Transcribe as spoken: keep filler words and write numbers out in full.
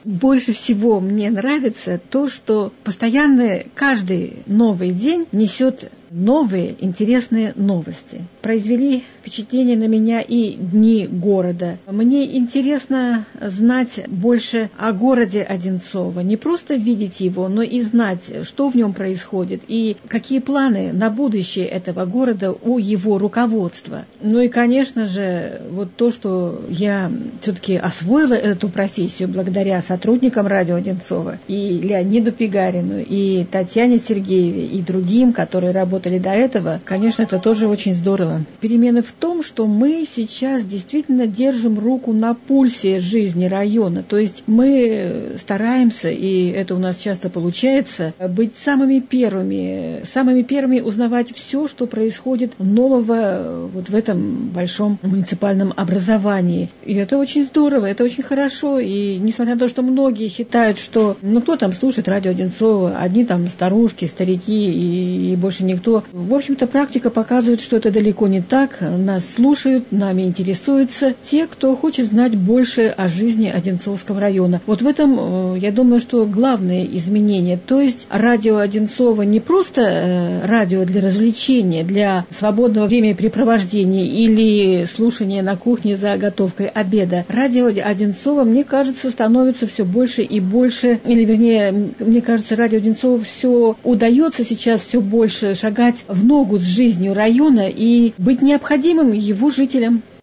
больше всего мне нравится то, что постоянно каждый новый день несет новые интересные новости. Произвели впечатление на меня и дни города. Мне интересно знать больше о городе Одинцово. Не просто видеть его, но и знать, что в нем происходит и какие планы на будущее этого города у его руководства. Ну и, конечно же, вот то, что я все-таки освоила эту профессию благодаря сотрудникам радио Одинцово, и Леониду Пигарину, и Татьяне Сергеевой, и другим, которые работали до этого, конечно, это тоже очень здорово. Перемены в том, что мы сейчас действительно держим руку на пульсе жизни района. То есть мы стараемся, и это у нас часто получается, быть самыми первыми, самыми первыми узнавать все, что происходит нового вот в этом большом муниципальном образовании. И это очень здорово, это очень хорошо. И несмотря на то, что многие считают, что ну кто там слушает радио Одинцово, одни там старушки, старики и, и больше никто. В общем-то, практика показывает, что это далеко не так. Нас слушают, нами интересуются те, кто хочет знать больше о жизни Одинцовского района. Вот в этом, я думаю, что главное изменение. То есть радио Одинцово не просто радио для развлечения, для свободного времяпрепровождения или слушания на кухне за готовкой обеда. Радио Одинцово, мне кажется, становится все больше и больше, или вернее, мне кажется, радио Одинцово все удается сейчас все больше шагать в ногу с жизнью района и быть необходимым его жителям.